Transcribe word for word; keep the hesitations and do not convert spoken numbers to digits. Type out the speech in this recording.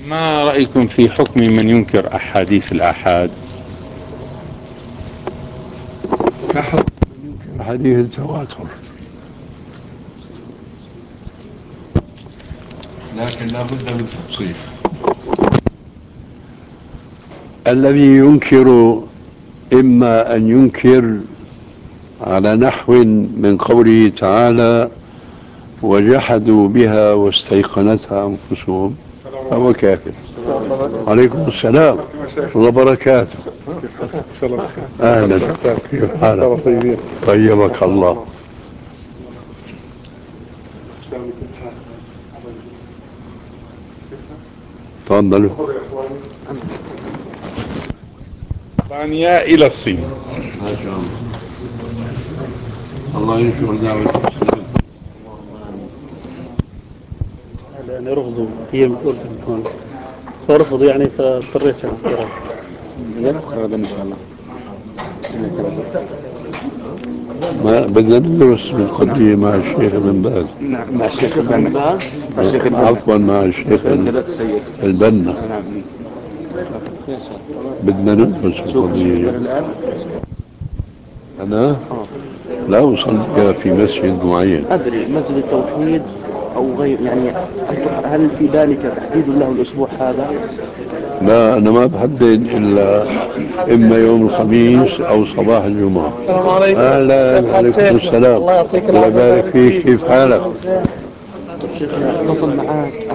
ما رأيكم في حكم من ينكر أحاديث الآحاد؟ كحكم حديث التواتر، لكن لا بد من تفصيل. الذي ينكر إما أن ينكر على نحو من قوله تعالى وجحدوا بها واستيقنتها أنفسهم فهو كافر. عليكم السلام وبركاته. أهلا، كيف حالك؟ طيبك الله. تفضلوا. اسبانيا إلى الصين. ما شاء الله، الله ينشر دعوة المسلمين. يعني رفضوا هي الأردن هون، فرفضوا يعني فاضطريت أذكرها. هذا إن شاء الله. ما بدنا ندرس بالقضية مع الشيخ ابن باز. نعم مع الشيخ ابن باز، مع الشيخ ابن عفوا مع الشيخ البنا. نعم. بدنا ندرس القضية. الآن أنا لا أصلي في مسجد معين. أدري مسجد التوحيد أو غير، يعني هل في ذلك تحديد له الأسبوع هذا؟ لا، أنا ما بحدد إلا إما يوم الخميس أو صباح الجمعة. السلام عليكم. أهلا، عليكم السلام. الله يعطيك الله العافية. يبارك فيك، كيف حالك؟ شيخنا اتصل معك